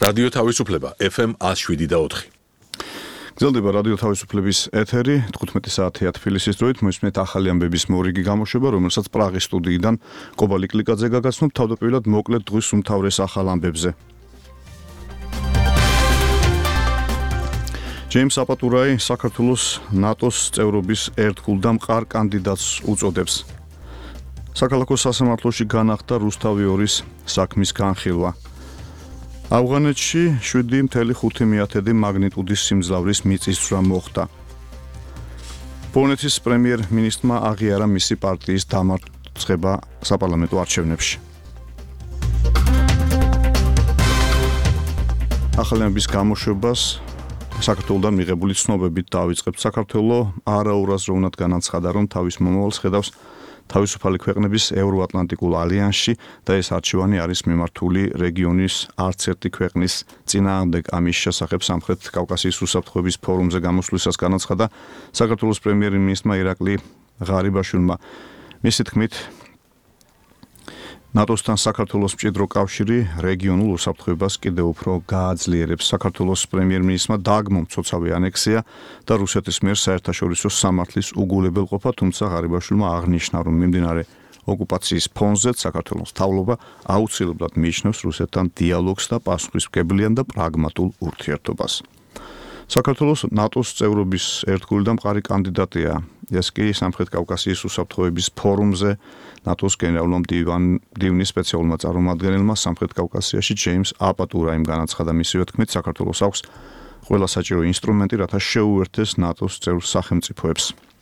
რადიო თავისუფლება FM 107.4. გრძელდება რადიო თავისუფლების ეთერი 15 საათია თბილისის დროით მოისმენთ ახალი ამბების მორიგი გამოშვება, რომელსაც პრაღის სტუდიიდან კობალი კლიკაძე გაგაცნობ თავდაპირველად მოკლედ დღის უმთავრეს ახალ ამბებზე. ჯეიმს აპატურაი საქართველოს ნატოს წევრობის ერთგულ და მყარ კანდიდატს უწოდებს. საქალაქო სასამართლოში განახდა რუსთავი 2-ის საქმის განხილვა. ავღანეთში 7.5 მაგნიტუდის სიმძლავრის მიწისძვრა მოხდა. პოლონეთის პრემიერ-მინისტრმა აღიარა მისი პარტიის დამარცხება საპარლამენტო არჩევნებში. ახალი ამბების გამოშვებას საქართველოსთან მიღებული ცნობებით დავიწყებთ. საქართველოს არაურაზროვნად განაცხადა, რომ თავის მომავალს ხედავს თავისუფალი ქვეყნების ევროატლანტიკულ ალიანსში და ეს არჩევანი არის მიმართული რეგიონის არც ერთი ქვეყნის წინააღმდეგ. ამის შესახებ სამხრეთ კავკასიის უსაფრთხოების ფორუმზე გამოსვლისას განაცხადა საქართველოს პრემიერ-მინისტრმა ირაკლი ღარიბაშვილმა. მისი თქმით, ნატოსთან საქართველოს მჭიდრო კავშირი რეგიონულ უსაფრთხოებას კიდევ უფრო გააძლიერებს. საქართველოს პრემიერ-მინისტრმა დააგმო მცოცავი ანექსია და რუსეთის მიერ საერთაშორისო სამართლის უგულებელყოფა, თუმცა ღარიბაშვილმა აღნიშნა, რომ მიმდინარე ოკუპაციის ფონზეც საქართველოს მთავრობა აუცილებლად მიიჩნევს რუსეთთან დიალოგს და პასუხისმგებლიან და პრაგმატულ ურთიერთობას. საქართველოს ნატოს წევრობის ერთგული და მყარი კანდიდატია. ეს კი სამხრეთ კავკასიის უსაფრთხოების ფორუმზე ნატოს გენერალურ მდივნის სპეციალურმა წარმომადგენელმა სამხრეთ კავკასიაში ჯეიმს აპატურაიმ განაცხადა. მისივე თქმით, საქართველოს აქვს ყველა საჭირო ინსტრუმენტი, რათა შეუერთდეს ნატოს წევრ სახელმწიფოებს.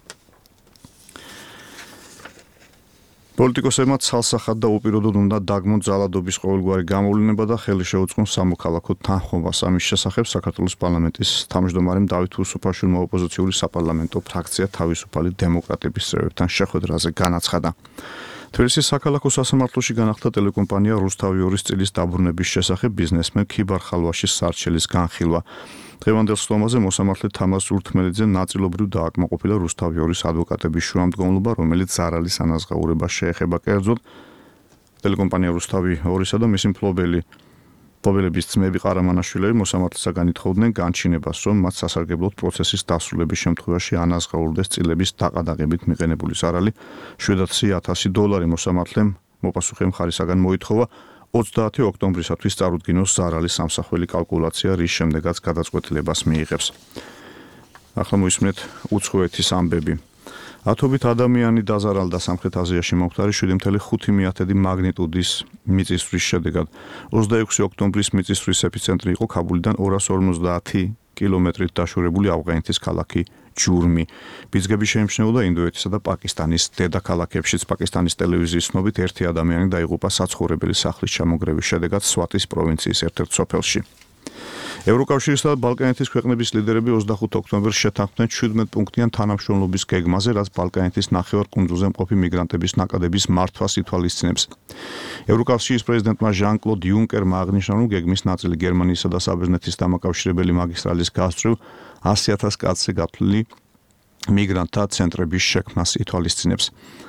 პოლიტიკოსებმა ცალსახად და უპირობოდ უნდა დაგმონ ძალადობის ყოველგვარი გამოვლინება და ხელი შეუწყონ სამოქალაქო თანხმობას. ამის შესახებ საქართველოს პარლამენტის თავმჯდომარემ დავით უსუფაშვილმა ოპოზიციური საპარლამენტო ფრაქცია თავისუფალი დემოკრატების წევრებთან შეხვედრაზე განაცხადა. თბილისის საქალაქო სასამართლოში განახდა ტელეკომპანია რუსთავი 2-ის წილის დაბრუნების შესახებ ბიზნესმენ ქიბარ ხალვაშის სარჩელის განხილვა. დღევანდელ სხდომაზე მოსამართლე თამაზ ურთმელიძე ნაწილობრივ დააკმაყოფილა რუსთავი 2-ის ადვოკატების შუამდგომლობა, რომელიც ზარალის ანაზღაურებას შეეხება. კერძოდ, ტელეკომპანია რუსთავი 2-ისა და მისი მფლობელების ძმები ყარამანაშვილები მოსამართლესაგან ითხოვდნენ განჩინებას, რომ მათ სასარგებლოდ პროცესის დასრულების შემთხვევაში ანაზღაურდეს წილების დაყადაღებით მიყენებული ზარალი $700,000. მოსამართლემ მოპასუხე მხარისაგან მოითხოვა 30 ოქტომბრისათვის წარუდგინოს ზარალის სამსახველი კალკულაცია, რის შემდეგაც გადაწყვეტილებას მიიღებს. ახლა მოისმენთ უცხოეთის ამბები. ათობით ადამიანი დაზარალდა სამხრეთ აზიაში მომხდარი 7.5 მაგნიტუდის მიწისძვრის შედეგად. 26 ოქტომბრის მიწისძვრის ეპიცენტრი იყო ქაბულიდან 250 კილომეტრით დაშორებული ავღანეთის ქალაქი ჯურმი. ბიძგები შეიმჩნეოდა ინდოეთისა და პაკისტანის დედაქალაქებშიც. პაკისტანის ტელევიზიის ცნობით, ერთი ადამიანი დაიღუპა საცხოვრებელი სახლის ჩამონგრევის შედეგად სვატის პროვინციის ერთ-ერთ სოფელში. ევროკავშირისა და ბალკანეთის ქვეყნების ლიდერები 25 ოქტომბერს შეთანხმდნენ 17 პუნქტიან თანამშრომლობის გეგმაზე, რაც ბალკანეთის ნახევარკუნძულზე მყოფი მიგრანტების ნაკადების მართვას ითვალისწინებს. ევროკავშირის პრეზიდენტმა ჟან-კლოდ იუნკერმა აღნიშნა, რომ გეგმის ნაწილი გერმანიისა და საბერძნეთის დამაკავშირებელი მაგისტრალის გასწვრივ 100,000 კაცზე გათვლილი მიგრანტთა ცენტრების შექმნას ითვალისწინებს.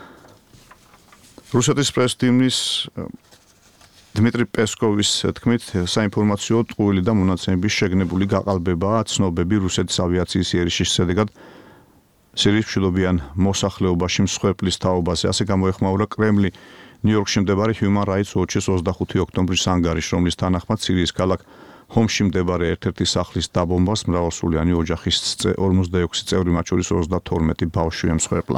რუსეთის პრეს-ტიმის დმიტრი პესკოვის თქმით, საინფორმაციო ტყუილი და მონაცემების შეგნებული გაყალბებაა ცნობები რუსეთის ავიაციის იერიშის შედეგად სირიის მშვიდობიან მოსახლეობაში მსხვერპლის თაობაზე. ასე გამოეხმაურა კრემლი ნიუ-იორკში მდებარე Human Rights Watch-ის 25 ოქტომბრის ანგარიშს, რომლის თანახმად სირიის ქალაქ ჰომში მდებარე ერთ-ერთი სახლის დაბომბვას მრავალსულიანი ოჯახის 46 წევრი, მათ შორის 32 ბავშვი ემსხვერპლა.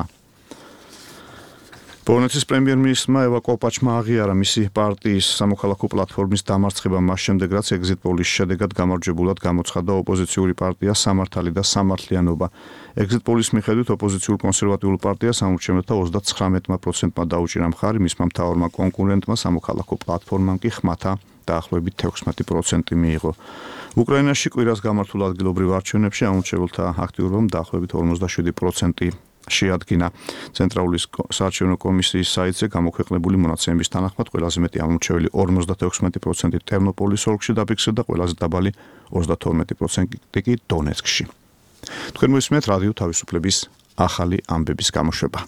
პოლონეთის პრემიერ-მინისტრმა ევა კოპაჩმა აღიარა მისი პარტიის სამოქალაქო პლატფორმის დამარცხება მას შემდეგ, რაც ეგზიტ პოლის შედეგად გამარჯვებულად გამოცხადდა ოპოზიციური პარტია სამართალი და სამართლიანობა. ეგზიტ პოლის მიხედვით ოპოზიციურ კონსერვატიულ პარტიას ამორჩევნეთა 39%-მა დაუჭირა მხარი, მისმა მთავარმა კონკურენტმა სამოქალაქო პლატფორმამ კი ხმათა დაახლოებით 16% მიიღო. უკრაინაში კვირას გამართულ ადგილობრივ არჩევნებში ამორჩეულთა აქტიურობამ დაახლოებით 47% შეადგინა. ცენტრალური საარჩევნო კომისიის საიტზე გამოქვეყნებული მონაცემების თანახმად ყველაზე მეტი ამორჩეველი 56% ტერნოპოლის ოლქში დაფიქსირდა, ყველაზე დაბალი 32% კი დონეცკში. თქვენ მოისმენთ რადიო თავისუფლების ახალი ამბების გამოშვება.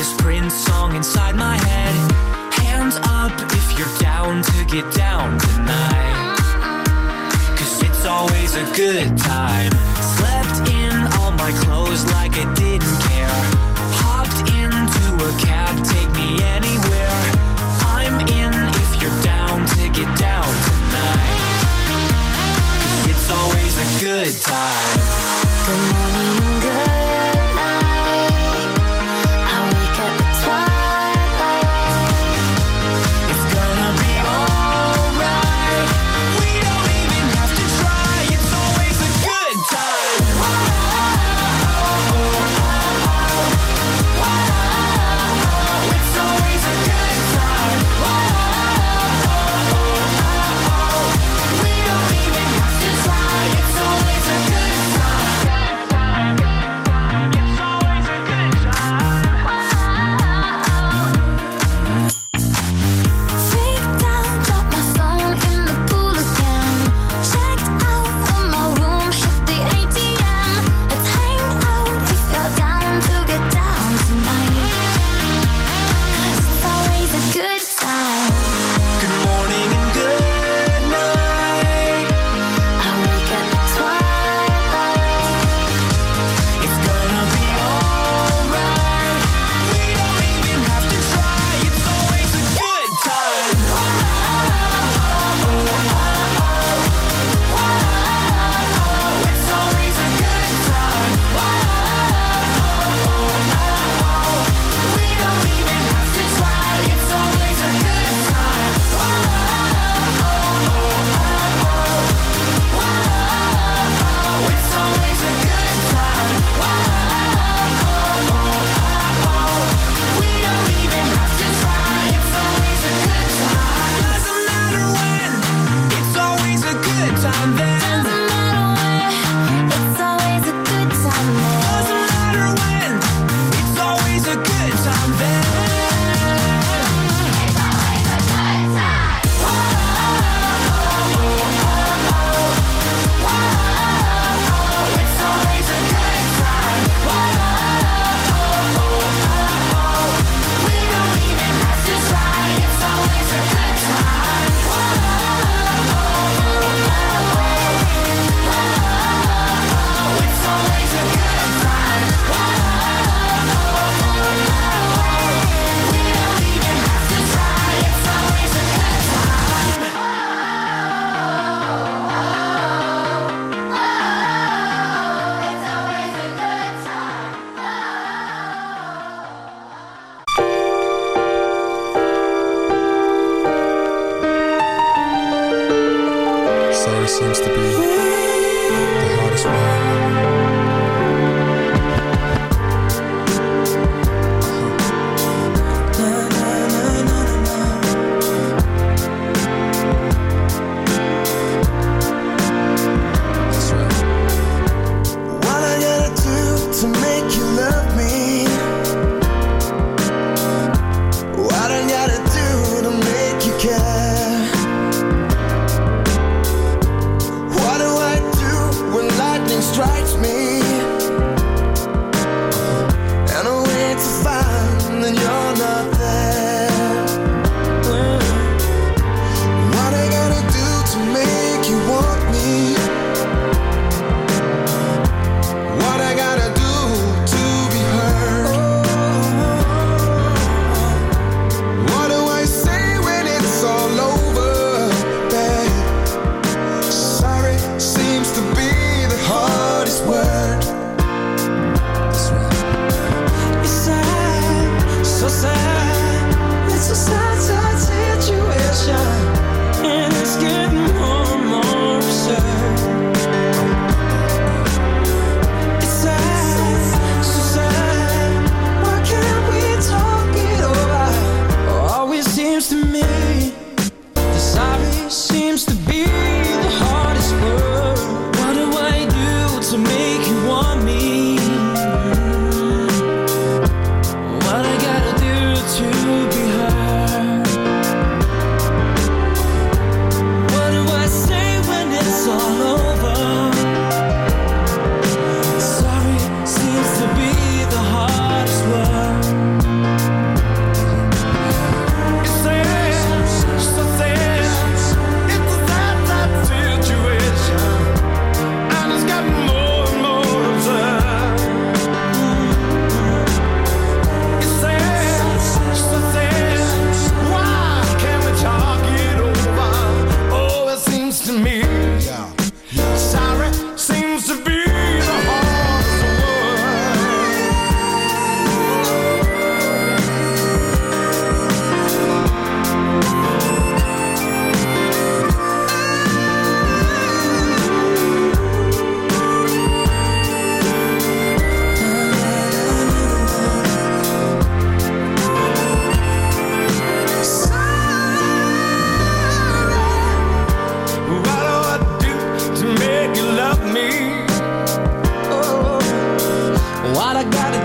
this Prince song inside my head. Hands up if you're down to get down tonight. 'Cause it's always a good time. Slept in all my clothes like I didn't care. Hopped into a cab, take me anywhere. I'm in if you're down to get down tonight. 'Cause it's always a good time. Good morning, good night. I wake up at twilight. It's gonna be alright. We don't even have to try. It's always a good time.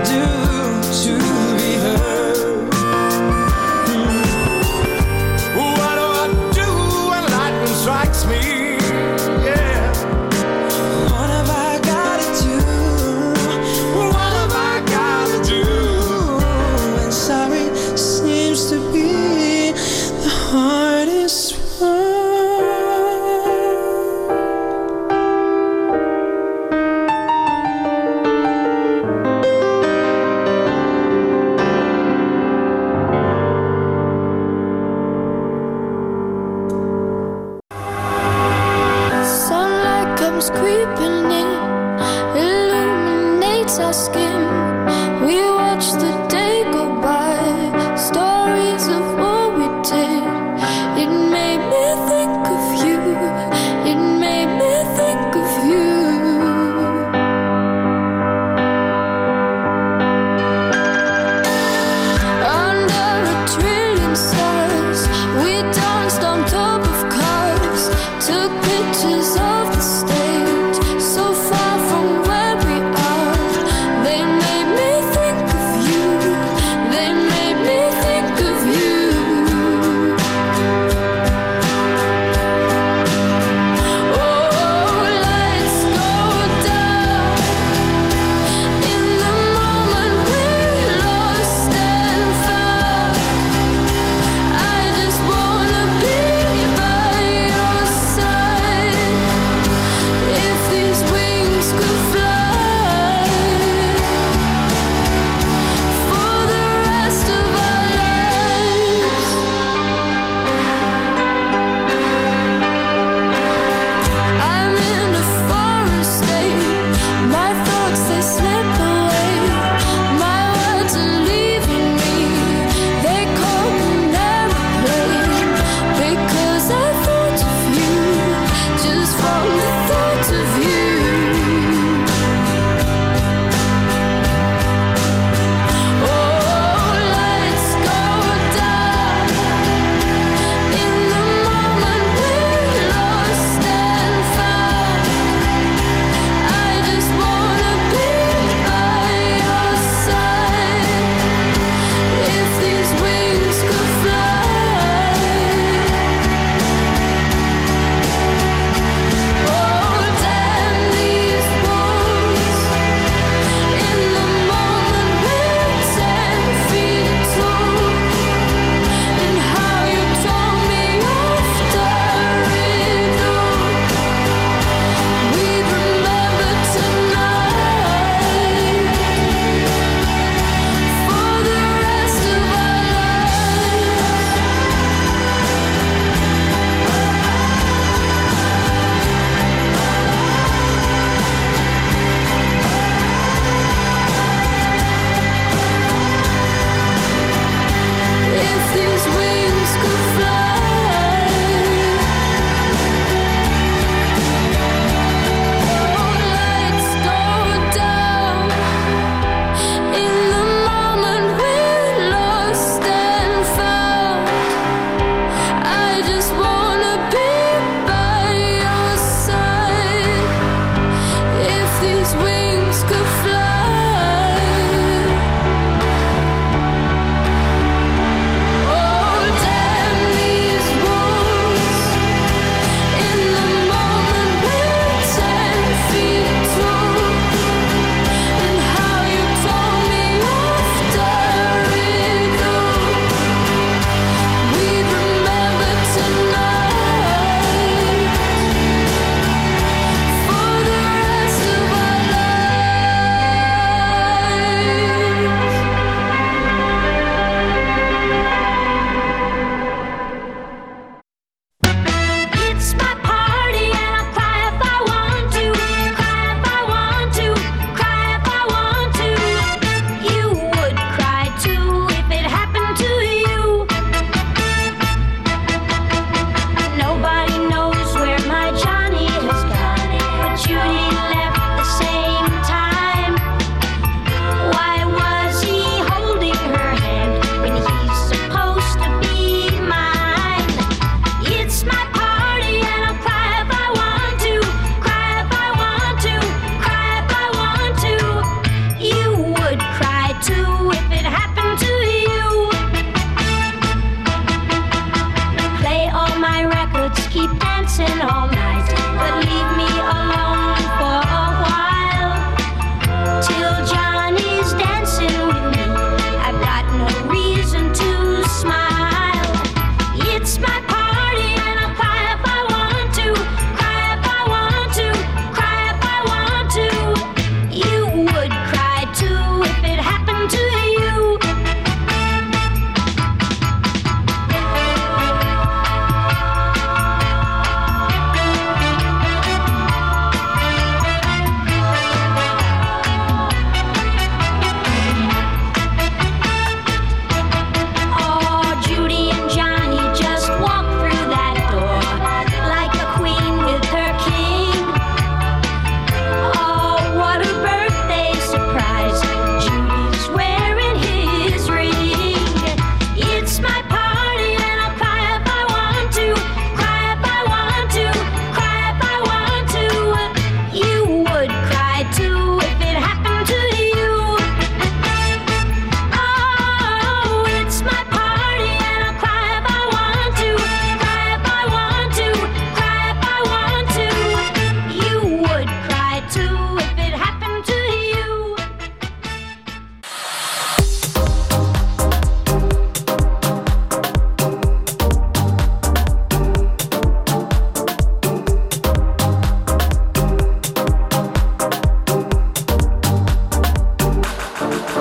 do to be heard? What do I do when lightning strikes me? Yeah. What have I gotta do? What have I gotta do? And sorry seems to be the hardest one.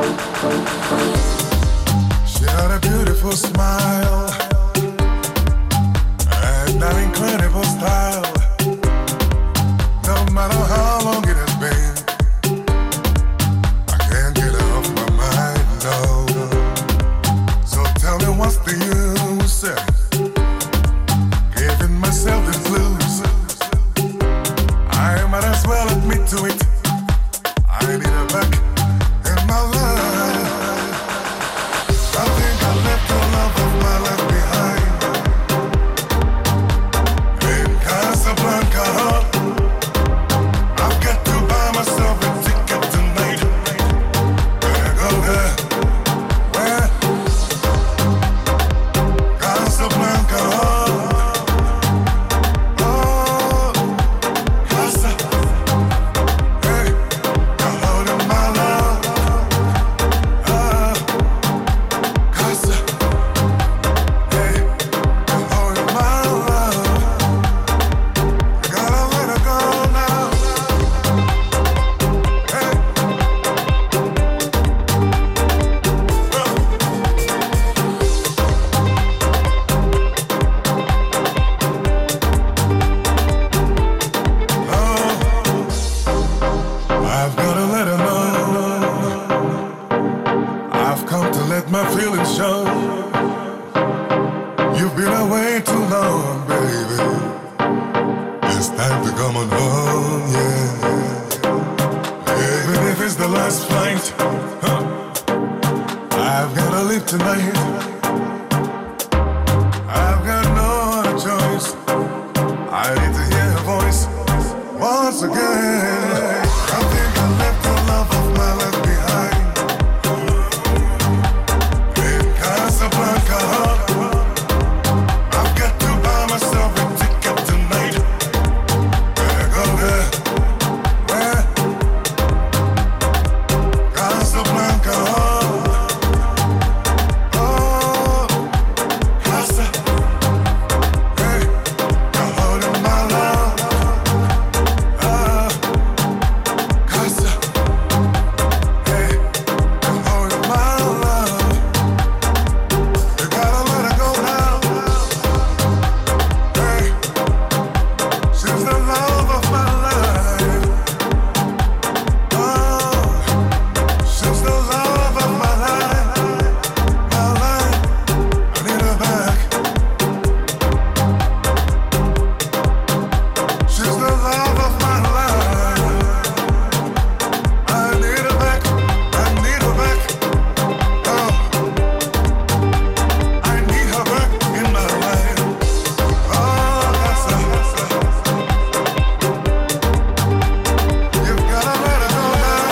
She had a beautiful smile and an incredible style. No matter how long it has been, I can't get her off my mind, no. So tell me what's the use giving myself the blues. I might as well admit to it, I need her back in my life. I think I left the love of my life behind in Casablanca. I've got to buy myself a ticket tonight. Where go there? Where? Casablanca. Oh, Casa. Hey, you're holding my love. Casa. Hey, you're holding my love. I gotta let her go now. Hey. I've gotta let her know I've come to let my feelings show. You've been away too long, baby. It's time to come on home, yeah. Even if it's the last flight, I've gotta leave tonight. I've got no other choice. I need to hear her voice once again. I think I left the love of my life behind in Casablanca. I've got to buy myself a ticket tonight. Where go there? Where? Casablanca. Oh, Casa. Hey, you're holding my love. Casa. Hey, you're holding my love. You gotta let her go now. Hey, she's the love of my life. Oh, she's the love of my life. My life, I need her back. She's the love of my life. I need her back. I need her back. Oh, I need her back in my life. Oh, that's you've gotta let her go now.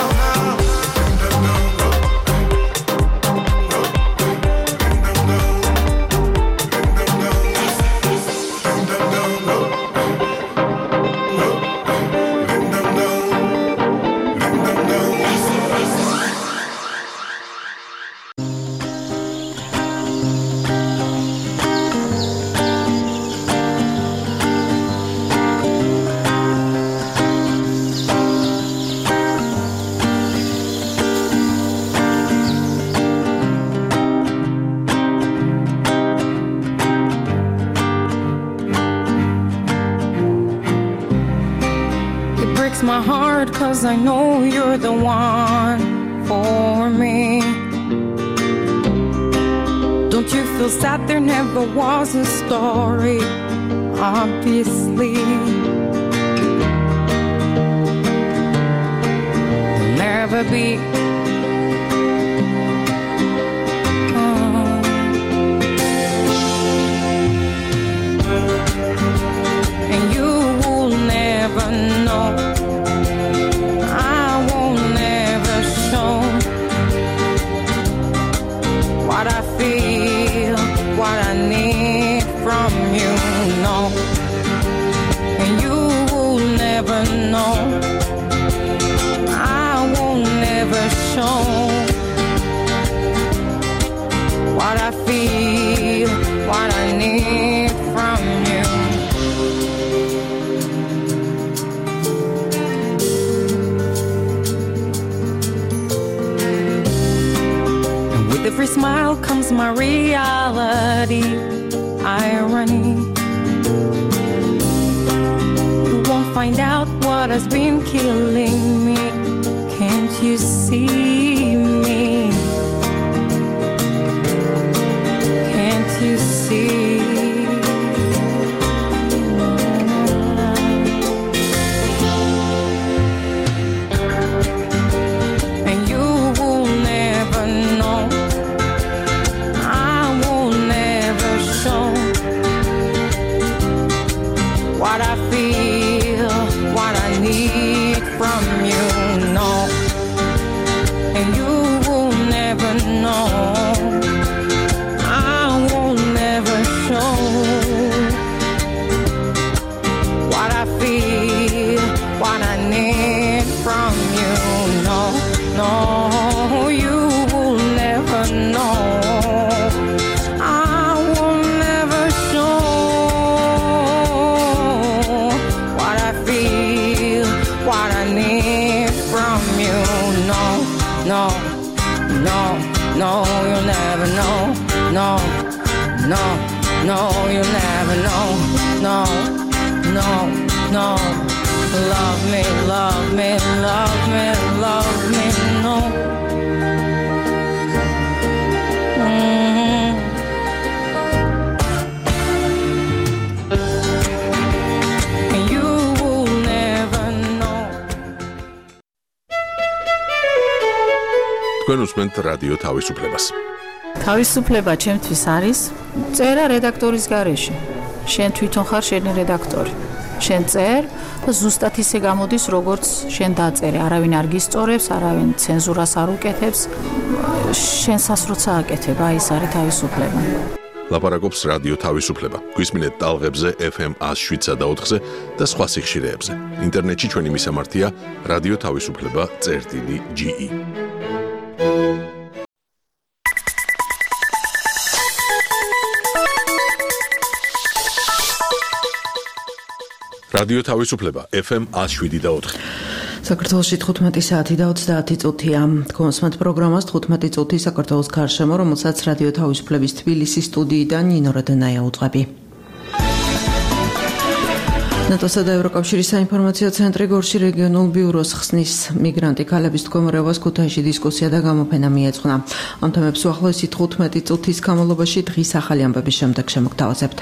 It breaks my heart 'cause I know you're the one for me. Don't you feel sad there never was a story? Obviously, never be. And you will never know. I won't never show what I feel, what I need from you, no. And you will never know. I won't never show every smile comes my reality. Irony. You won't find out what has been killing me. Can't you see me? Can't you see? And you will never know. I will never show what I feel, what I need from you, no. And you will never know. I will never show what I feel, what I need from you, no, no. You will never know. I will never show what I feel, what I need from you, no, no, no, no. You'll never know, no, no, no. You'll never know, no, no, no. Love me, love me, love me, love me, no. And you will never know. თქვენ უსმენთ რადიო თავისუფლებას. თავისუფლება ჩემთვის არის წერა რედაქტორის გარეშე. შენ თვითონ ხარ შენი რედაქტორი. შენ წერ და ზუსტად ისე გამოდის, როგორც შენ დაწერე. არავინ არ გისწორებს, არავინ ცენზურას არ უკეთებს. შენ სასროც ააკეთებ, აი ეს არის თავისუფლება. ლაპარაკობს რადიო თავისუფლება. გვისმინეთ ტალღებზე FM 107.4-ზე და სხვა სიხშირეებზე. ინტერნეტში ჩვენი მისამართია რადიო თავისუფლება.ge. რადიო თავისუფლება FM 107.4. საქართველოში 15 საათი და 30 წუთია. გონსმენთ პროგრამას 15 წუთი საქართველოს გარშემო, რომელსაც რადიო თავისუფლების თბილისის სტუდიიდან ნინო როდენაია უძღვები. ნატოსა და ევროკავშირის საინფორმაციო ცენტრი გორში რეგიონულ ბიუროს ხსნის მიგრანტი ქალების მდგომარეობას ქუთაისში დისკუსია და გამოფენა მიეძღვნა. ამ თემებს უახლოესი 15 წუთის განმავლობაში დღის ახალი ამბების შემდეგ შემოგთავაზებთ.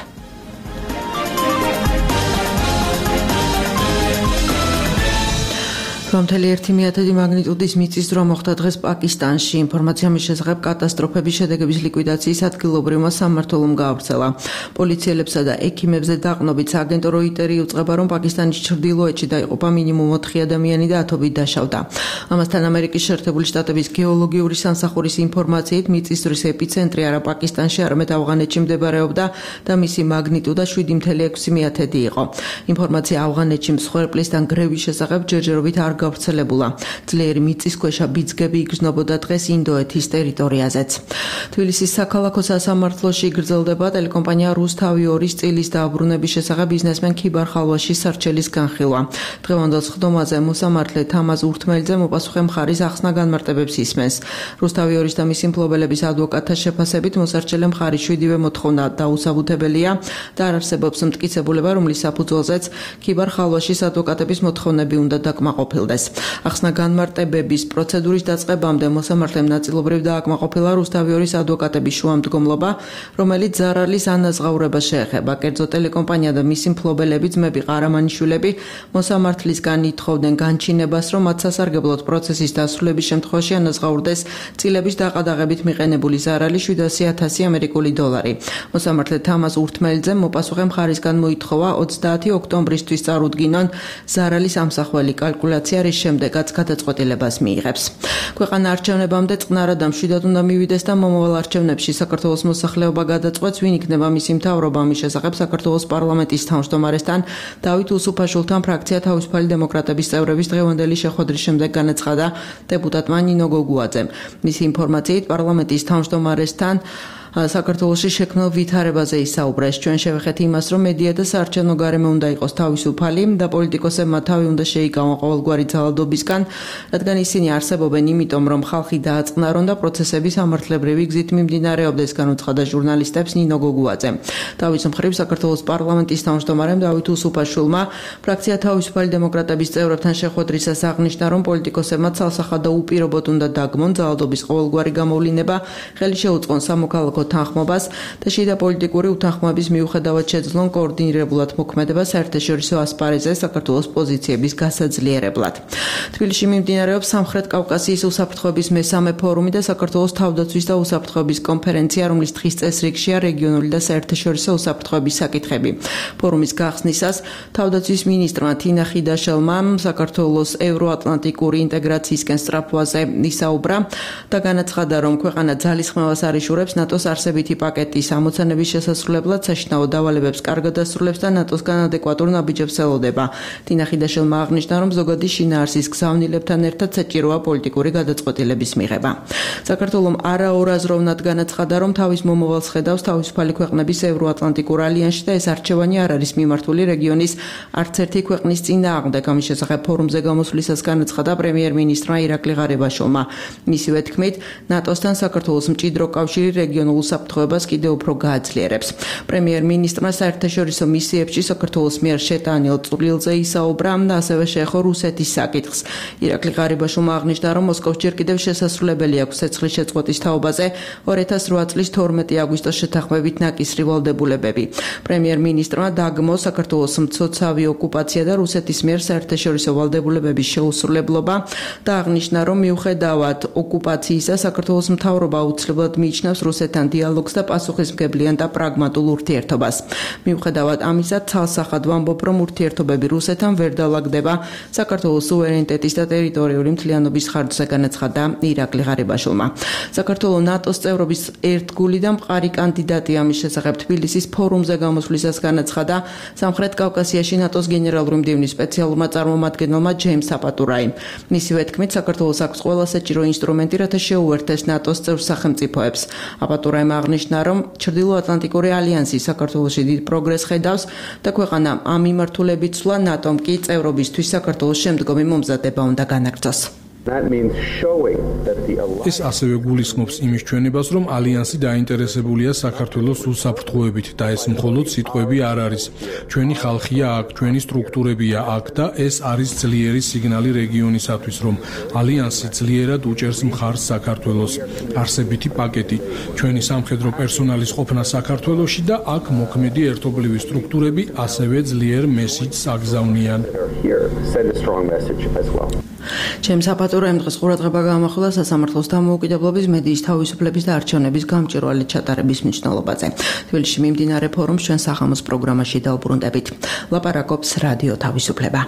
მთელი 1,000 მაგნიტუდის მიწისძვრა მოხდა დღეს პაკისტანში. ინფორმაცია მის შესახებ კატასტროფების შედეგების ლიკვიდაციის ადგილობრივმა სამმართველომ გაავრცელა. პოლიციელებსა და ექიმებზე დაყრდნობით სააგენტო როიტერი უწყება, რომ პაკისტანის ჩრდილოეთში დაიღუპა მინიმუმ 4 ადამიანი და ათობით დაშავდა. ამასთან ამერიკის შეერთებული შტატების გეოლოგიური სამსახურის ინფორმაციით მიწისძვრის ეპიცენტრი არა პაკისტანში, არამედ ავღანეთში მდებარეობდა და მისი მაგნიტუდა 7,6 იყო. ინფორმაცია ავღანეთში მსხვერპლისთან გრევის შესახებ ჯერჯერობით არ გავრცელებულა. ძლიერი მიწისქვეშა ბიძგები იგრძნობოდა დღეს ინდოეთის ტერიტორიაზეც. თბილისის საქალაქო სასამართლოში გრძელდება ტელეკომპანია რუსთავი 2-ის წილის დააბრუნების შესახებ ბიზნესმენ ქიბარ ხალვაშის სარჩელის განხილვა. დღევანდელ სხდომაზე მოსამართლე თამაზ ურთმელიძე მოპასუხე მხარის ახსნა განმარტებებს ისმენს. რუსთავი 2-ის და მისი მფლობელების ადვოკატთა შეფასებით მოსარჩელე მხარის 7-ვე მოთხოვნა დაუსაბუთებელია და არ არსებობს მტკიცებულება, რომლის საფუძველზეც ქიბარ ხალვაშის ადვოკატების მოთხოვნები უნდა დაკმაყოფილდეს. ახსნა განმარტებების პროცედურის დაწყებამდე მოსამართლემ ნაწილობრივ დააკმაყოფილა რუსთავი 2-ის ადვოკატების შუამდგომლობა, რომელიც ზარალის ანაზღაურებას შეეხება. კერძო ტელეკომპანია და მისი მფლობელები ძმები ყარამანიშვილები მოსამართლისგან ითხოვდნენ განჩინებას, რომ მათ სასარგებლოდ პროცესის დასრულების შემთხვევაში ანაზღაურდეს წილების დაყადაღებით მიყენებული ზარალი 700,000 ამერიკული დოლარი. მოსამართლე თამაზ ურთმელიძემ მოპასუხე მხარისგან მოითხოვა 30 ოქტომბრისთვის წარუდგინონ ზარალის ამსახველი კალკულაცია, რის შემდეგაც გადაწყვეტილებას მიიღებს. ქვეყანა არჩევნებამდე წყნარად და მშვიდად უნდა მივიდეს და მომავალ არჩევნებში საქართველოს მოსახლეობა გადაწყვეტს, ვინ იქნება მისი მთავრობა. ამის შესახებ საქართველოს პარლამენტის თავმჯდომარესთან დავით უსუფაშვილთან ფრაქცია თავისუფალი დემოკრატების წევრების დღევანდელი შეხვედრის შემდეგ განაცხადა დეპუტატმა ნინო გოგუაძემ. მისი ინფორმაციით პარლამენტის თავმჯდომარესთან საქართველოში შექმნილ ვითარებაზე ისაუბრეს. ჩვენ შევეხეთ იმას, რომ მედია და საარჩევნო გარემო უნდა იყოს თავისუფალი და პოლიტიკოსებმა თავი უნდა შეიკავონ ყოველგვარი ძალადობისგან, რადგან ისინი არსებობენ იმიტომ, რომ ხალხი დააწყნარონ და პროცესები სამართლებრივი გზით მიმდინარეობდეს, განუცხადა ჟურნალისტებს ნინო გოგუაძე. თავის მხრივ საქართველოს პარლამენტის თავმჯდომარემ დავით უსუფაშვილმა ფრაქცია თავისუფალი დემოკრატების წევრებთან შეხვედრისას აღნიშნა, რომ პოლიტიკოსებმა ცალსახად და უპირობოდ უნდა დაგმონ ძალადობის ყოველგვარი გამოვლინება, ხელი შეუწყონ სამოქალაქო თანხმობას და შიდა პოლიტიკური უთანხმოების მიუხედავად შეძლონ კოორდინირებულად მოქმედება საერთაშორისო ასპარეზზე საქართველოს პოზიციების გასაძლიერებლად. თბილისში მიმდინარეობს სამხრეთ კავკასიის უსაფრთხოების მესამე ფორუმი და საქართველოს თავდაცვის და უსაფრთხოების კონფერენცია, რომლის დღის წესრიგშია რეგიონული და საერთაშორისო უსაფრთხოების საკითხები. ფორუმის გახსნისას თავდაცვის მინისტრმა თინა ხიდაშელმა საქართველოს ევროატლანტიკური ინტეგრაციისკენ სწრაფვაზე ისაუბრა და განაცხადა, რომ ქვეყანა ძალისხმევას არიშურებს ნატოს არსებითი პაკეტის ამოცანების შესასრულებლად საშინაო დავალებებს კარგად ასრულებს და ნატოსგან ადეკვატურ ნაბიჯებს ელოდება. თინა ხიდაშელმა აღნიშნა, რომ ზოგადი შინაარსის გზავნილებთან ერთად საჭიროა პოლიტიკური გადაწყვეტილების მიღება. საქართველომ არაორაზროვნად განაცხადა, რომ თავის მომავალს ხედავს თავისუფალი ქვეყნების ევროატლანტიკურ ალიანსში და ეს არჩევანი არ არის მიმართული რეგიონის არც ერთი ქვეყნის წინააღმდეგ. ამის შესახებ ფორუმზე გამოსვლისას განაცხადა პრემიერ-მინისტრმა ირაკლი ღარიბაშვილმა. მისივე თქმით, ნატოსთან საქართველოს მჭიდრო კავშირი რეგიონულ უსაფრთხოებას კიდევ უფრო გააძლიერებს. პრემიერ-მინისტრმა საერთაშორისო მისიებში საქართველოს მიერ შეტანილ წვლილზე ისაუბრა და ასევე შეეხო რუსეთის საკითხს. ირაკლი ღარიბაშვილმა აღნიშნა, რომ მოსკოვს ჯერ კიდევ შესასრულებელი აქვს ცეცხლის შეწყვეტის თაობაზე 2008 წლის 12 აგვისტოს შეთანხმებით ნაკისრი ვალდებულებები. პრემიერ-მინისტრმა დაგმო საქართველოს მცოცავი ოკუპაცია და რუსეთის მიერ საერთაშორისო ვალდებულებების შეუსრულებლობა და აღნიშნა, რომ მიუხედავად ოკუპაციისა საქართველოს მთავრობა აუცილებლად მიიჩნევს რუსეთთან დიალოგს და პასუხისმგებლიან და პრაგმატულ ურთიერთობას. მიუხედავად ამისა, ცალსახად ვამბობ, რომ ურთიერთობები რუსეთთან ვერ დაალაგდება საქართველოს სუვერენიტეტის და ტერიტორიული მთლიანობის ხარჯზე, განაცხადა ირაკლი ღარიბაშვილმა. საქართველოს ნატოს წევრობის ერთგული და მყარი კანდიდატი ამის შესახებ თბილისის ფორუმზე გამოსვლისას განაცხადა სამხრეთ კავკასიაში ნატოს გენერალური მდივნის სპეციალურმა წარმომადგენელმა ჯეიმს აპატურაიმ. მისივე თქმით, საქართველოს აქვს ყველა საჭირო ინსტრუმენტი, რათა შეუერთდეს ნატოს წევრ სახელმწიფოებს. აპატურაიმ აღნიშნა, რომ ჩრდილოატლანტიკური ალიანსი საქართველოში დიდ პროგრესს ხედავს და ქვეყანა ამ მიმართულებით სვლა, ნატომ კი წევრობისთვის საქართველოს შემდგომი მომზადება უნდა განაგრძოს. ეს ასევე გულისხმობს იმის ჩვენებას, რომ ალიანსი დაინტერესებულია საქართველოს უსაფრთხოებით და ეს მხოლოდ სიტყვები არ არის. ჩვენი ხალხია აქ, ჩვენი სტრუქტურებია აქ და ეს არის ძლიერი სიგნალი რეგიონისათვის, რომ ალიანსი ძლიერად უჭერს მხარს საქართველოს. არსებითი პაკეტი, ჩვენი სამხედრო პერსონალის ყოფნა საქართველოში და აქ მოქმედი ერთობლივი სტრუქტურები ასევე ძლიერ მესიჯს აგზავნიან. ჩემს აპატურაიმ დღეს ყურადღება გაამახვილა სასამართლოს დამოუკიდებლობის, მედიის თავისუფლების და არჩევნების გამჭვირვალე ჩატარების მნიშვნელობაზე. თბილისში მიმდინარე ფორუმს ჩვენ სახამოს პროგრამაში დავბრუნდებით. ლაპარაკობს რადიო თავისუფლება.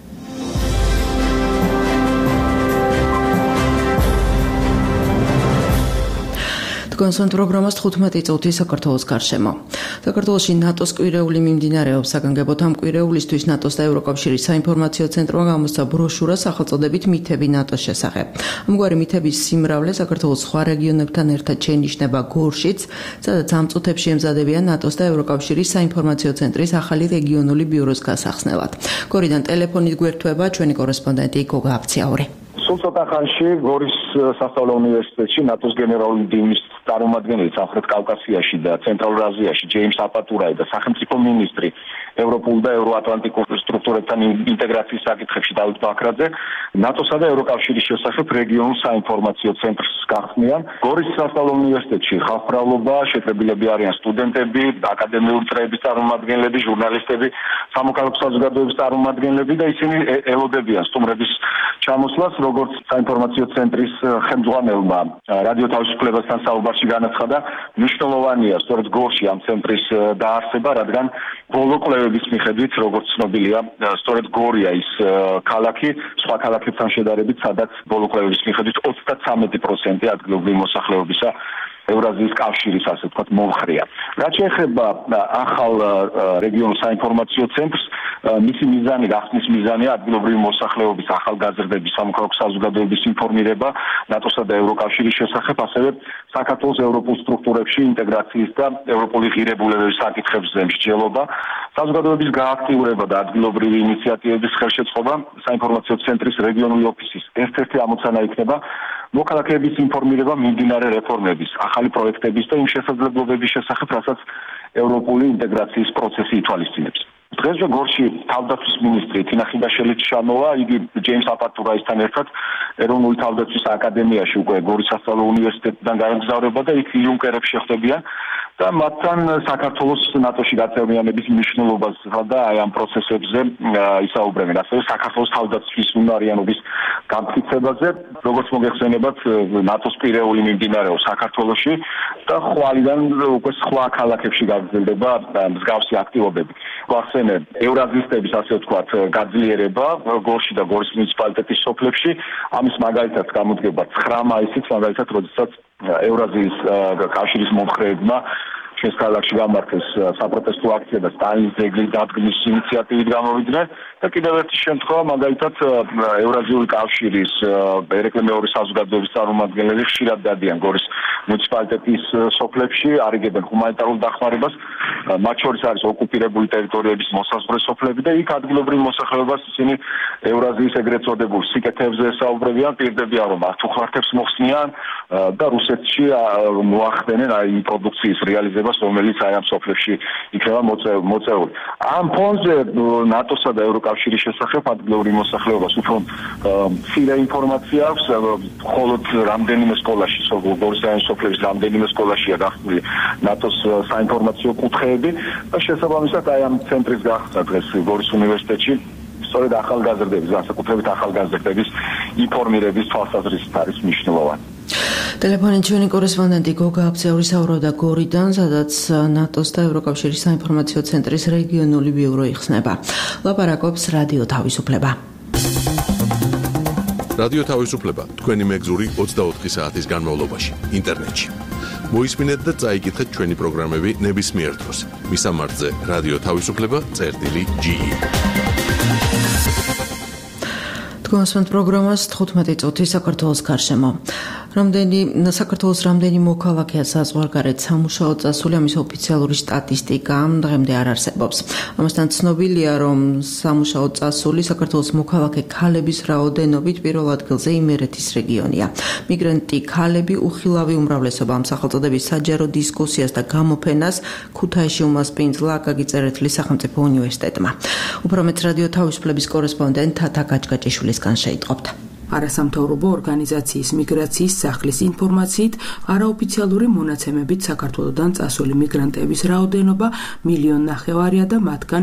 კონსონტ პროგრამას 15 წუთი საქართველოს გარშემო. საქართველოში ნატოს კვირეული მიმდინარეობს. საგანგებოდ ამ კვირეულისთვის ნატოს და ევროკავშირის საინფორმაციო ცენტრმა გამოსცა ბროშურა სახელწოდებით მითები ნატოს შესახებ. ამგვარი მითების სიმრავლე საქართველოს სხვა რეგიონებთან ერთად შეინიშნება გორშიც, სადაც ამ წუთებში ემზადებიან ნატოს და ევროკავშირის საინფორმაციო ცენტრის ახალი რეგიონული ბიუროს გასახსნელად. გორიდან ტელეფონით გვერდება ჩვენი კორესპონდენტი გოგა აფციაური. სულ ცოტა ხანში გორის სასწავლო უნივერსიტეტში ნატოს გენერალური მდივნის წარმომადგენელი სამხრეთ კავკასიაში და ცენტრალურ აზიაში ჯეიმს აპატურაი და სახელმწიფო მინისტრი ევროპულ და ევროატლანტიკურ სტრუქტურებთან ინტეგრაციის საკითხებში დავით ბაქრაძე ნატოსა და ევროკავშირის შესახებ რეგიონულ საინფორმაციო ცენტრს გახსნიან. გორის სასწავლო უნივერსიტეტში ხალხმრავლობა, შეტრებილები არიან სტუდენტები, აკადემიური წრეების წარმომადგენლები, ჟურნალისტები, სამოქალაქო საზოგადოების წარმომადგენლები და ისინი ელოდებიან სტუმრების ჩამოსვლას, როგორც საინფორმაციო ცენტრის ხელმძღვანელმა რადიო თავისუფლებასთან საუბარში განაცხადა, მნიშვნელოვანია სწორედ გორში ამ ცენტრის დაარსება, რადგან ბოლო კვლევების მიხედვით, როგორც ცნობილია, სწორედ გორია ის ქალაქი, სხვა ქალაქებთან შედარებით, სადაც ბოლო კვლევების მიხედვით 33% ადგილობრივი მოსახლეობისა ევრაზიის კავშირის ასე ვთქვათ მომხრეა. რაც შეეხება ახალ რეგიონულ საინფორმაციო ცენტრს, მისი მიზანი, გახსნის მიზანია ადგილობრივი მოსახლეობის ახალგაზრდების სამოქალაქო საზოგადოების ინფორმირება ნატოსა და ევროკავშირის შესახებ, ასევე საქართველოს ევროპულ სტრუქტურებში ინტეგრაციის და ევროპული ღირებულებების საკითხებზე მსჯელობა, საზოგადოების გააქტიურება და ადგილობრივი ინიციატივების ხელშეწყობა საინფორმაციო ცენტრის რეგიონული ოფისის ერთ-ერთი ამოცანა იქნება მოქალაქეების ინფორმირება მიმდინარე რეფორმების, ახალი პროექტების და იმ შესაძლებლობების შესახებ, რასაც ევროპული ინტეგრაციის პროცესი ითვალისწინებს. დღესვე გორში თავდაცვის მინისტრი თინა ხიდაშელი-ჩშანოვა, იგი ჯეიმს აპატურაისთან ერთად ეროვნული თავდაცვის აკადემიაში უკვე გორის სასწავლო უნივერსიტეტიდან გაემგზავრება და იქ იუნკერებს შეხვდებიან და მათთან საქართველოს ნატოში გაწევრიანების მნიშვნელობასა და აი ამ პროცესებზე ისაუბრებენ. ასევე საქართველოს თავდაცვის უნარიანობის გამტკიცებაზე, როგორც მოგეხსენებათ, ნატოს პირეული მიმდინარეობს საქართველოში და ხვალიდან უკვე სხვა ქალაქებში გაგრძელდება მსგავსი აქტივობები. ვახსენებ ევრაზისტების ასე ვთქვათ გაძლიერება გორში და გორის მუნიციპალიტეტის სოფლებში, ამის მაგალითად გამოდგება 9 მაისით, მაგალითად, როდესაც ევრაზიის კავშირის მომხრეებმა ჩვენს ქალაქში გამართეს საპროტესტო აქცია და სტალინის ძეგლის დადგმის ინიციატივით გამოვიდნენ და კიდევ ერთი შემთხვევა, მაგალითად, ევრაზიული კავშირის ერეკლე მეორე საზოგადოების წარმომადგენლები ხშირად დადიან გორის მუნიციპალიტეტის სოფლებში, არიგებენ ჰუმანიტარულ დახმარებას, მათ შორის არის ოკუპირებული ტერიტორიების მოსაზღვრე სოფლები და იქ ადგილობრივ მოსახლეობას ისინი ევრაზიის ეგრეთ წოდებულ სიკეთეებზე ესაუბრებიან, პირდებიან, რომ ართუხლართებს მოხსნიან და რუსეთში მოახდენენ აი იმ პროდუქციის რეალიზებას, რომელიც აი ამ სოფლებში იქნება მოწეული. ამ ფონზე ნატოსა და ევროკავშირის შესახებ ადგილობრივ მოსახლეობას უფრო მცირე ინფორმაცია აქვს, მხოლოდ რამდენიმე სკოლაში, გორის რაიონის სოფლების რამდენიმე სკოლაშია გახსნილი ნატოს საინფორმაციო კუთხეები და შესაბამისად აი ამ ცენტრის გახსნა დღეს გორის უნივერსიტეტში სწორედ ახალგაზრდების, განსაკუთრებით ახალგაზრდების ინფორმირების თვალსაზრისით არის მნიშვნელოვანი. ტელეფონით ჩვენი კორესპონდენტი გოგა აბზევრისაუბრობდა გორიდან, სადაც ნატოს და ევროკავშირის საინფორმაციო ცენტრის რეგიონული ბიურო იხსნება. ლაპარაკობს რადიო თავისუფლება. რადიო თავისუფლება თქვენი მეგზური 24 საათის განმავლობაში ინტერნეტში. მოისმინეთ და წაიკითხეთ ჩვენი პროგრამები ნებისმიერ დროს. მისამართზე რადიო თავისუფლება.ge. თქვენს პროგრამას 15 წუთი საქართველოს გარშემო. საქართველოს რამდენი მოქალაქეა საზღვარგარეთ სამუშაო წასული, ამის ოფიციალური სტატისტიკა დღემდე არ არსებობს. ამასთან ცნობილია, რომ სამუშაო წასული საქართველოს მოქალაქე ქალების რაოდენობით პირველ ადგილზე იმერეთის რეგიონია. მიგრანტი ქალები უხილავი უმრავლესობა ამ სახელწოდების საჯარო დისკუსიას და გამოფენას ქუთაისში უმასპინძლა აკაკი წერეთლის სახელმწიფო უნივერსიტეტმა. უფრო მეტ რადიო თავისუფლების კორესპონდენტ თათა გაჭგაჭიშვილისგან შეიტყობთ. არასამთავრობო ორგანიზაციის მიგრაციის სახლის ინფორმაციით, არაოფიციალური მონაცემებით საქართველოდან წასული მიგრანტების რაოდენობა 1,5 მილიონია და მათგან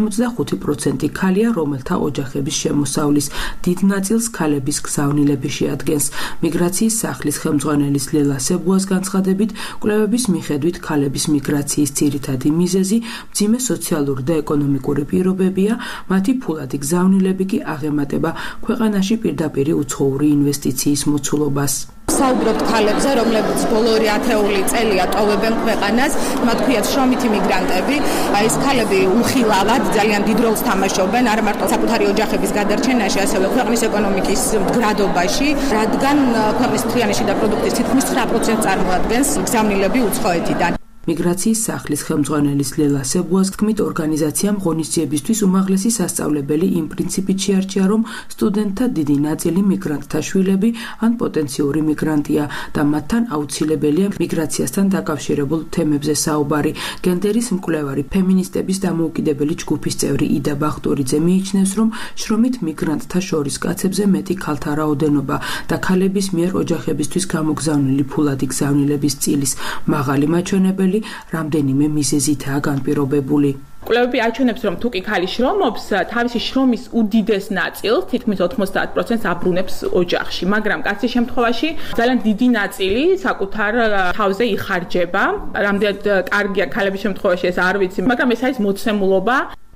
65% ქალია, რომელთა ოჯახების შემოსავლის დიდ ნაწილს ქალების გზავნილები შეადგენს. მიგრაციის სახლის ხელმძღვანელის ლელა სებუას განცხადებით, კვლევების მიხედვით ქალების მიგრაციის ძირითადი მიზეზი მძიმე სოციალური და ეკონომიკური პირობებია, მათი ფულადი გზავნილები კი აღემატება ქვეყანაში პირდაპირ უცხოური ინვესტიციის მოცულობას. საუბრობთ ქალებზე, რომლებიც ბოლო 2 ათეული წელია ტოვებენ ქვეყანას, მათ ქვიათ შრომითი მიგრანტები. ეს ქალები უხილავად ძალიან დიდ როლს თამაშობენ, არა მარტო საკუთარი ოჯახების გადარჩენაში, ასევე ქვეყნის ეკონომიკის მდგრადობაში, რადგან ქვეყნის მთლიანი შიდა პროდუქტის თითქმის 9% წარმოადგენს გზავნილები უცხოეთიდან. მიგრაციის სახლის ხელმძღვანელის ლელა სებუას თქმით, ორგანიზაციამ ღონისძიებისთვის უმაღლესი სასწავლებელი იმ პრინციპით შეარჩია, რომ სტუდენტთა დიდი ნაწილი მიგრანტთა შვილები ან პოტენციური მიგრანტია და მათთან აუცილებელია მიგრაციასთან დაკავშირებულ თემებზე საუბარი. გენდერის მკვლევარი ფემინისტების დამოუკიდებელი ჯგუფის წევრი იდა ბახტურიძე მიიჩნევს, რომ შრომით მიგრანტთა შორის კაცებზე მეტი ქალთა რაოდენობა და ქალების მიერ ოჯახებისთვის გამოგზავნილი ფულადი გზავნილების წილის მაღალი მაჩვენებელი რამდენიმე მიზეზითაა განპირობებული. კვლევები აჩვენებს, რომ თუ კი ქალი შრომობს, თავისი შრომის უდიდეს ნაწილს, თითქმის 90%-ს აბრუნებს ოჯახში, მაგრამ კაცის შემთხვევაში ძალიან დიდი ნაწილი საკუთარ თავზე იხარჯება. რამდენად კარგია ქალების შემთხვევაში ეს არ ვიცი, მაგრამ ეს არის მოცემულობა.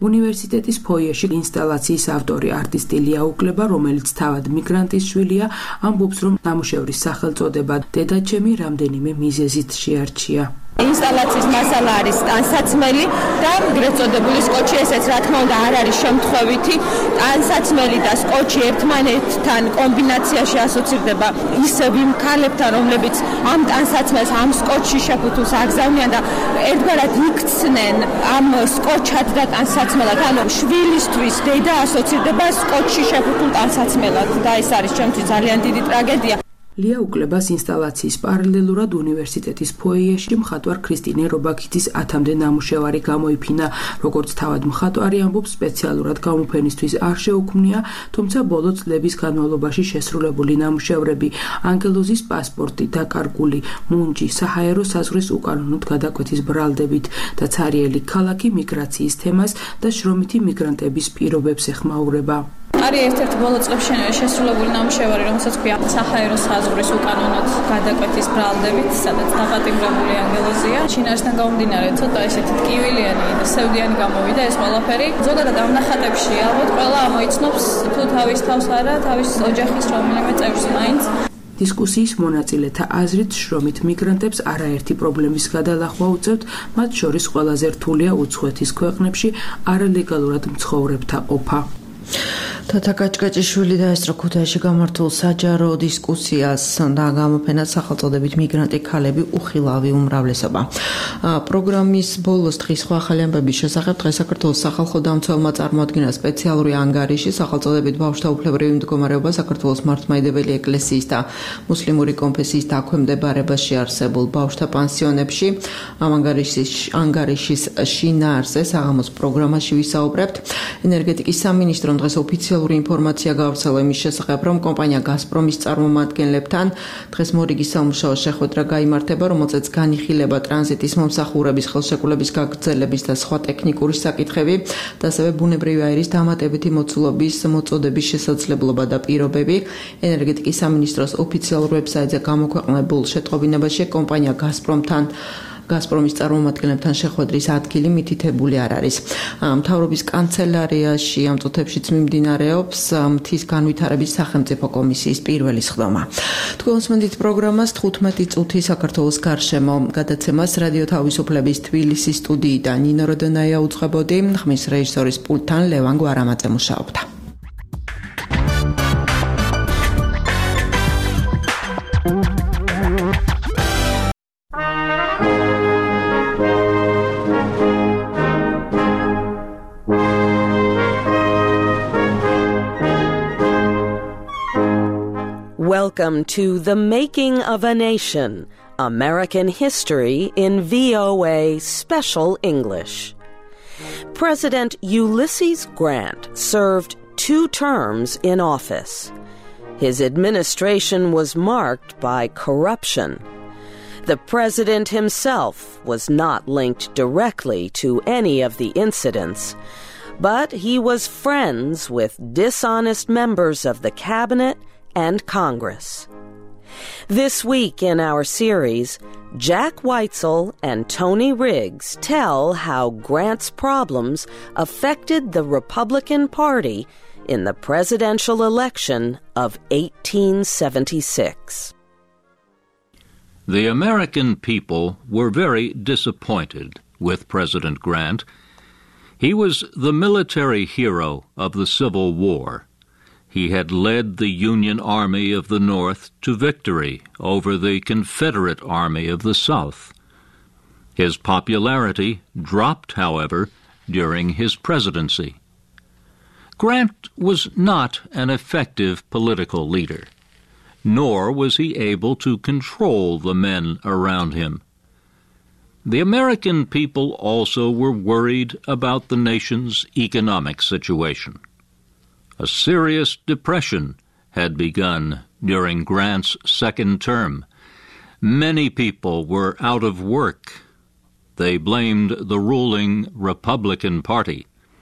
უნივერსიტეტის ფოიეში ინსტალაციის ავტორი არტისტი ლია უკლება, რომელიც თავად მიგრანტის შვილია, ამბობს, რომ ნამუშევრის სახელწოდება დედაჩემი რამდენიმე მიზეზით შეარჩია. ინსტალაციის მასალა არის ტანსაცმელი და ეგრეთ წოდებული სკოჩი, ესეც რა თქმა უნდა არ არის შემთხვევითი. ტანსაცმელი და სკოჩი ერთმანეთთან კომბინაციაში ასოცირდება ისევ იმ ქალებთან, რომლებიც ამ ტანსაცმელს, ამ სკოჩში შეფუთულს აგზავნიან და ერთგვარად იქცნენ ამ სკოჩად და ტანსაცმელად. ანუ შვილისთვის დედა ასოცირდება სკოჩში შეფუთულ ტანსაცმელად და ეს არის ჩემთვის ძალიან დიდი ტრაგედია. ლია უკლებას ინსტალაციის პარალელურად უნივერსიტეტის ფოიეში მხატვარ ქრისტინე რობაქიძის 10-მდე ნამუშევარი გამოიფინა. როგორც თავად მხატვარი ამბობს, სპეციალურად გამოფენისთვის არ შეუქმნია, თუმცა ბოლო წლების განმავლობაში შესრულებული ნამუშევრები ანგელოზის პასპორტი, დაკარგული მუნჯი, საჰაერო საზღვრის უკანონოდ გადაკვეთის ბრალდებით და ცარიელი ქალაქი მიგრაციის თემას და შრომითი მიგრანტების პირობებს ეხმაურება. არის ერთ-ერთი ბოლო წლებში შესრულებული ნამუშევარი, რომელსაც ქვია საჰაერო საზღვრის უკანონოდ გადაკვეთის ბრალდებით, სადაც დაპატიმრებული ანგელოზია. შინაარსთან გამომდინარე, ცოტა ესეთი ტკივილიანი და სევდიანი გამოვიდა ეს ყველაფერი. ზოგადად ამ ნახატებში ალბათ ყველა ამოიცნობს თუ თავის თავს არა, თავის ოჯახის რომელიმე წევრს მაინც. დისკუსიის მონაწილეთა აზრით, შრომით მიგრანტებს არაერთი პრობლემის გადალახვა უწევთ, მათ შორის ყველაზე რთულია უცხოეთის ქვეყნებში არალეგალურად მცხოვრებთა ყოფა. თათა კაჭკაჭიშვილი დაესწრო ქუთაისში გამართულ საჯარო დისკუსიას და გამოფენას სახელწოდებით მიგრანტი ქალები უხილავი უმრავლესობა. პროგრამის ბოლოს დღის სხვა ახალი ამბების შესახებ დღეს საქართველოს სახალხო დამცველმა წარმოადგინა სპეციალური ანგარიში სახელწოდებით ბავშვთა უფლებრივი მდგომარეობა საქართველოს მართლმადიდებელი ეკლესიის და მუსლიმური კონფესიის დაქვემდებარებაში არსებულ ბავშვთა პანსიონებში. ამ ანგარიშის შინაარსზე საღამოს პროგრამაში ვისაუბრებთ. ენერგეტიკის სამინისტრომ დღეს ოფიციალური ინფორმაცია გავრცელა იმის შესახებ, რომ კომპანია გაზპრომის წარმომადგენლებთან დღეს მორიგის სამუშაო შეხვედრა გაიმართება, რომელზეც განიხილება ტრანზიტის მომსახურების ხელშეკრულების გაგრძელების და სხვა ტექნიკური საკითხები და ასევე ბუნებრივი აირის დამატებითი მოცულობის მოწოდების შესაძლებლობა და პირობები. ენერგეტიკის სამინისტროს ოფიციალურ ვებსაიტზე გამოქვეყნებულ შეტყობინებაში კომპანია გაზპრომის წარმომადგენლებთან შეხვედრის ადგილი მითითებული არ არის. მთავრობის კანცელარიაში ამ წუთებშიც მიმდინარეობს მთის განვითარების სახელმწიფო კომისიის პირველი სხდომა. თქვენ უსმენთ პროგრამას 15 წუთი საქართველოს გარშემო. გადაცემას რადიო თავისუფლების თბილისის სტუდიიდან ნინო როდონაია უძღვებოდი, ხმის რეჟისორის პულტთან ლევან გვარამაძე მუშაობდა. Welcome to The Making of a Nation, American History in VOA Special English. President Ulysses Grant served 2 terms in office. His administration was marked by corruption. The president himself was not linked directly to any of the incidents, but he was friends with dishonest members of the cabinet and Congress. This week in our series, Jack Weitzel and Tony Riggs tell how Grant's problems affected the Republican Party in the presidential election of 1876. The American people were very disappointed with President Grant. He was the military hero of the Civil War. He had led the Union Army of the North to victory over the Confederate Army of the South. His popularity dropped, however, during his presidency. Grant was not an effective political leader, nor was he able to control the men around him. The American people also were worried about the nation's economic situation. A serious depression had begun during Grant's second term. Many people were out of work. They blamed the ruling Republican Party.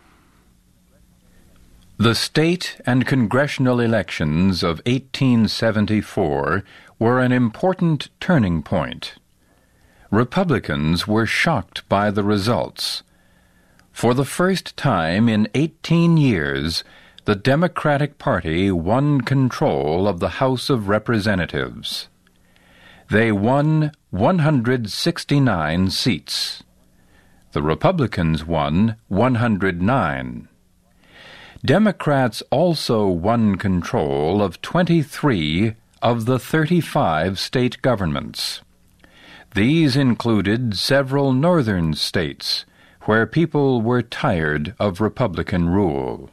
The state and congressional elections of 1874 were an important turning point. Republicans were shocked by the results. For the first time in 18 years, the Democratic Party won control of the House of Representatives. They won 169 seats. The Republicans won 109. Democrats also won control of 23 of the 35 state governments. These included several northern states, where people were tired of Republican rule.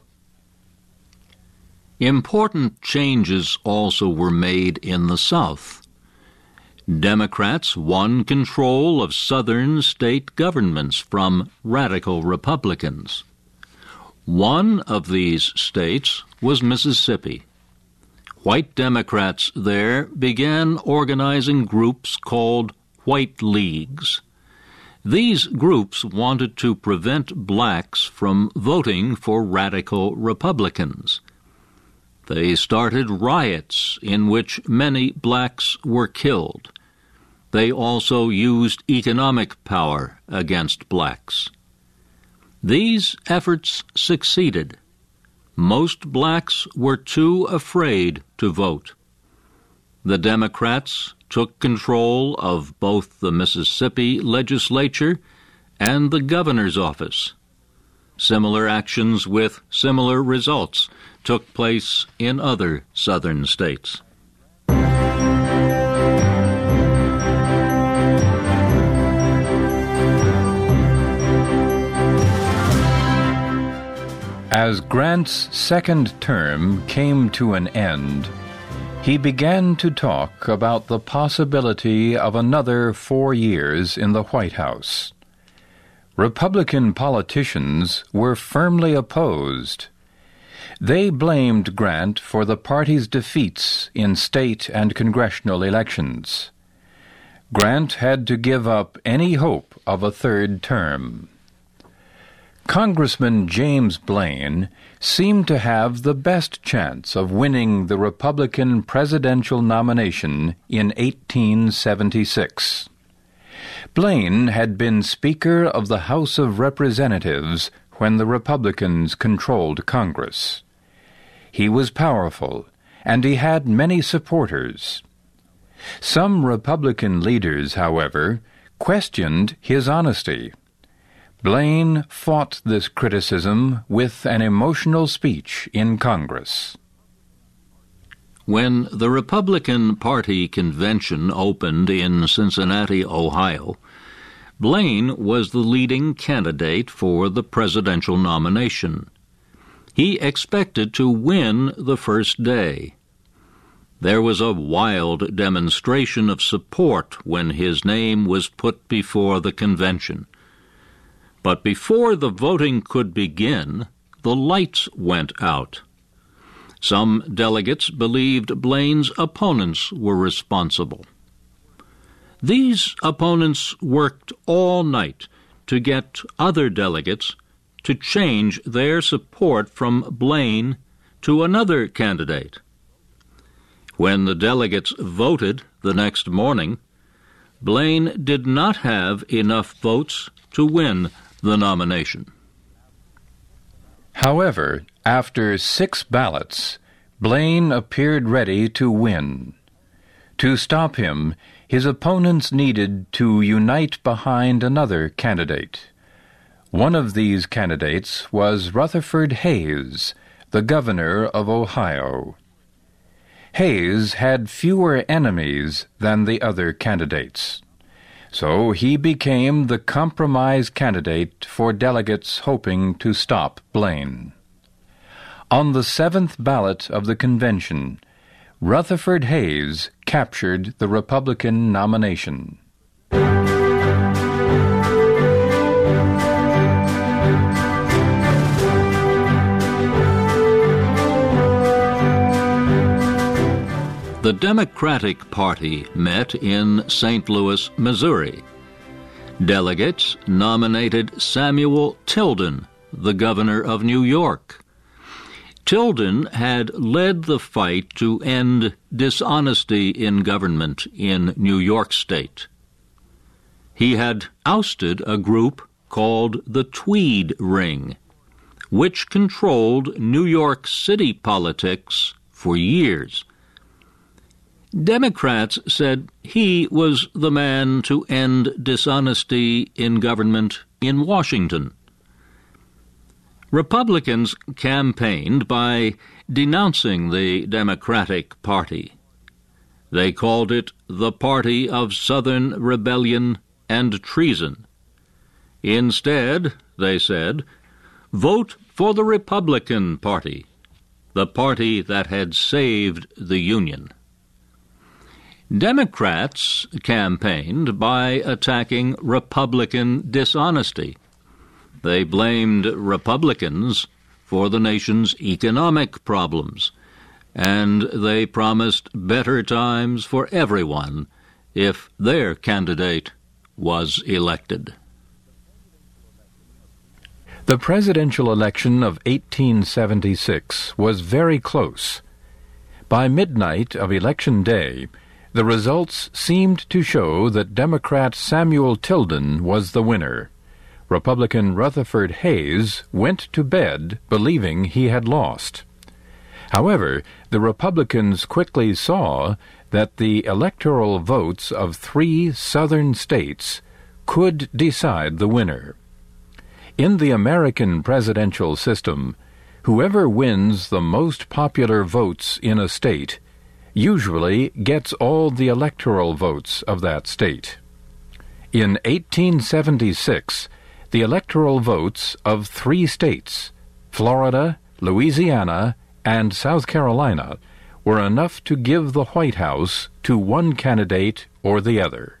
Important changes also were made in the South. Democrats won control of southern state governments from radical Republicans. One of these states was Mississippi. White Democrats there began organizing groups called White Leagues. These groups wanted to prevent blacks from voting for radical Republicans. They started riots in which many blacks were killed. They also used economic power against blacks. These efforts succeeded. Most blacks were too afraid to vote. The Democrats took control of both the Mississippi legislature and the governor's office. Similar actions with similar results took place in other southern states. As Grant's second term came to an end, he began to talk about the possibility of another 4 years in the White House. Republican politicians were firmly opposed. They blamed Grant for the party's defeats in state and congressional elections. Grant had to give up any hope of a third term. Congressman James Blaine seemed to have the best chance of winning the Republican presidential nomination in 1876. Blaine had been Speaker of the House of Representatives when the Republicans controlled Congress. He was powerful, and he had many supporters. Some Republican leaders, however, questioned his honesty. Blaine fought this criticism with an emotional speech in Congress. When the Republican Party convention opened in Cincinnati, Ohio, Blaine was the leading candidate for the presidential nomination. He expected to win the first day. There was a wild demonstration of support when his name was put before the convention. But before the voting could begin, the lights went out. Some delegates believed Blaine's opponents were responsible. These opponents worked all night to get other delegates to change their support from Blaine to another candidate. When the delegates voted the next morning, Blaine did not have enough votes to win the nomination. However, after 6 ballots, Blaine appeared ready to win. To stop him, his opponents needed to unite behind another candidate. One of these candidates was Rutherford Hayes, the governor of Ohio. Hayes had fewer enemies than the other candidates. So he became the compromise candidate for delegates hoping to stop Blaine. On the 7th ballot of the convention, Rutherford Hayes captured the Republican nomination. The Democratic Party met in St. Louis, Missouri. Delegates nominated Samuel Tilden, the governor of New York. Tilden had led the fight to end dishonesty in government in New York State. He had ousted a group called the Tweed Ring, which controlled New York City politics for years. Democrats said he was the man to end dishonesty in government in Washington. Republicans campaigned by denouncing the Democratic Party. They called it the Party of Southern Rebellion and Treason. Instead, they said, vote for the Republican Party, the party that had saved the Union. Democrats campaigned by attacking Republican dishonesty. They blamed Republicans for the nation's economic problems, and they promised better times for everyone if their candidate was elected. The presidential election of 1876 was very close. By midnight of Election Day, the results seemed to show that Democrat Samuel Tilden was the winner. Republican Rutherford Hayes went to bed believing he had lost. However, the Republicans quickly saw that the electoral votes of 3 southern states could decide the winner. In the American presidential system, whoever wins the most popular votes in a state usually gets all the electoral votes of that state. In 1876, the electoral votes of 3 states, Florida, Louisiana, and South Carolina, were enough to give the White House to one candidate or the other.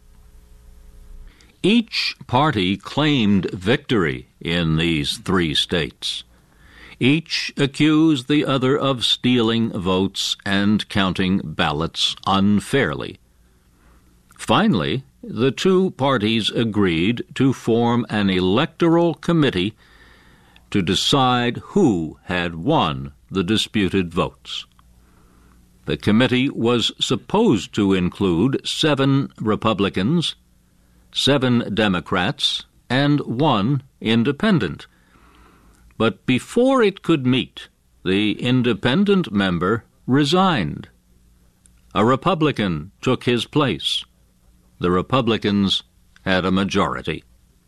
Each party claimed victory in these 3 states. Each accused the other of stealing votes and counting ballots unfairly. Finally, the 2 parties agreed to form an electoral committee to decide who had won the disputed votes. The committee was supposed to include 7 Republicans, 7 Democrats, and 1 independent. But before it could meet, the independent member resigned. A Republican took his place. The Republicans had a majority.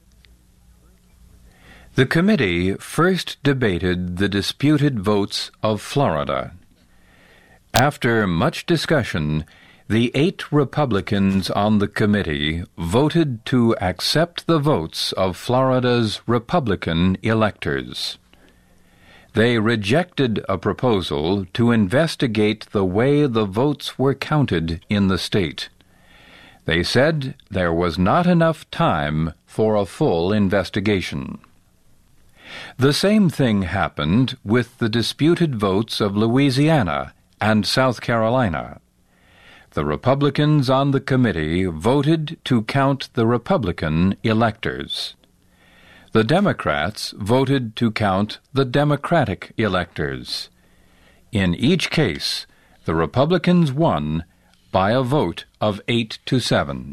The committee first debated the disputed votes of Florida. After much discussion, the 8 Republicans on the committee voted to accept the votes of Florida's Republican electors. They rejected a proposal to investigate the way the votes were counted in the state. They said there was not enough time for a full investigation. The same thing happened with the disputed votes of Louisiana and South Carolina. The Republicans on the committee voted to count the Republican electors. The Democrats voted to count the Democratic electors. In each case, the Republicans won by a vote of 8-7.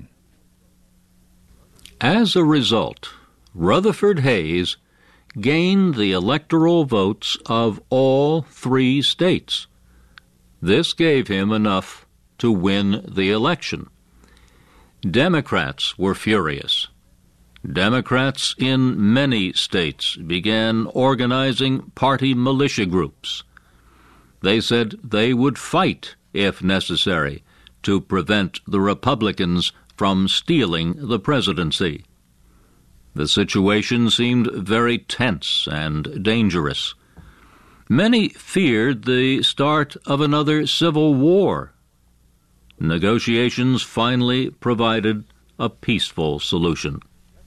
As a result, Rutherford Hayes gained the electoral votes of all 3 states. This gave him enough to win the election. Democrats were furious. Democrats in many states began organizing party militia groups. They said they would fight, if necessary, to prevent the Republicans from stealing the presidency. The situation seemed very tense and dangerous. Many feared the start of another civil war. Negotiations finally provided a peaceful solution.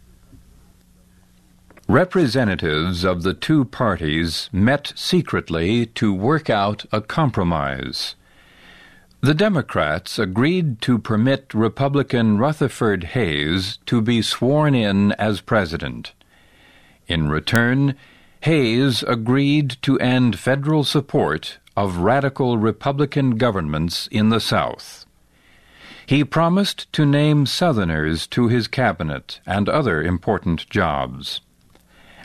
Representatives of the 2 parties met secretly to work out a compromise. The Democrats agreed to permit Republican Rutherford Hayes to be sworn in as president. In return, Hayes agreed to end federal support of radical Republican governments in the South. He promised to name Southerners to his cabinet and other important jobs.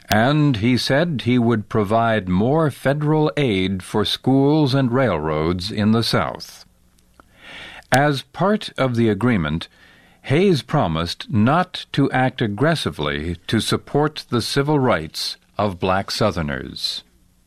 And he said he would provide more federal aid for schools and railroads in the South. As part of the agreement, Hayes promised not to act aggressively to support the civil rights of black Southerners.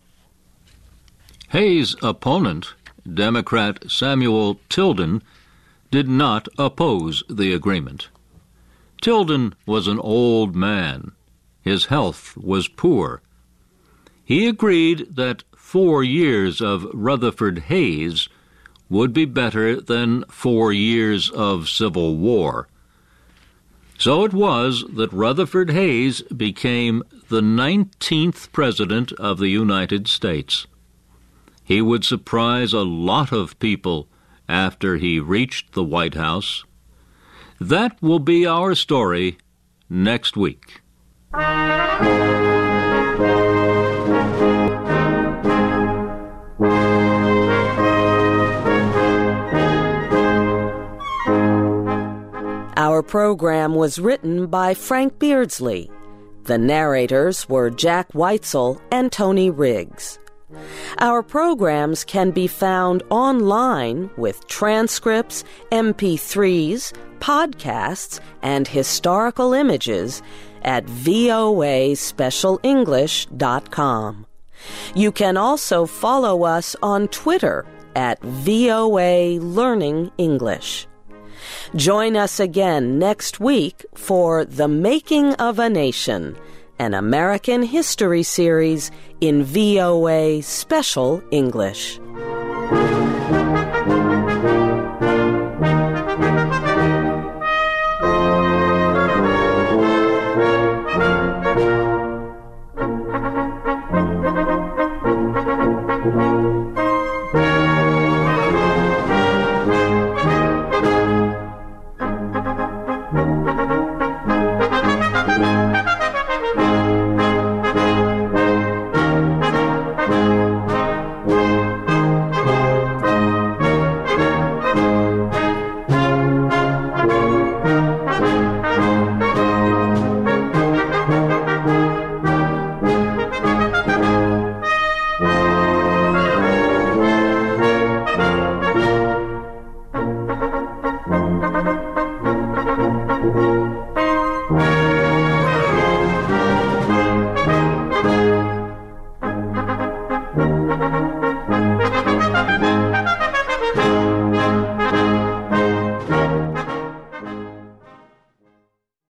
Hayes' opponent, Democrat Samuel Tilden, did not oppose the agreement. Tilden was an old man. His health was poor. He agreed that 4 years of Rutherford Hayes would be better than 4 years of Civil War. So it was that Rutherford Hayes became the 19th President of the United States. He would surprise a lot of people after he reached the White House. That will be our story next week. Our program was written by Frank Beardsley. The narrators were Jack Weitzel and Tony Riggs. Our programs can be found online with transcripts, MP3s, podcasts, and historical images at voaspecialenglish.com. You can also follow us on Twitter at VOA Learning English. Join us again next week for The Making of a Nation, an American history series in VOA Special English.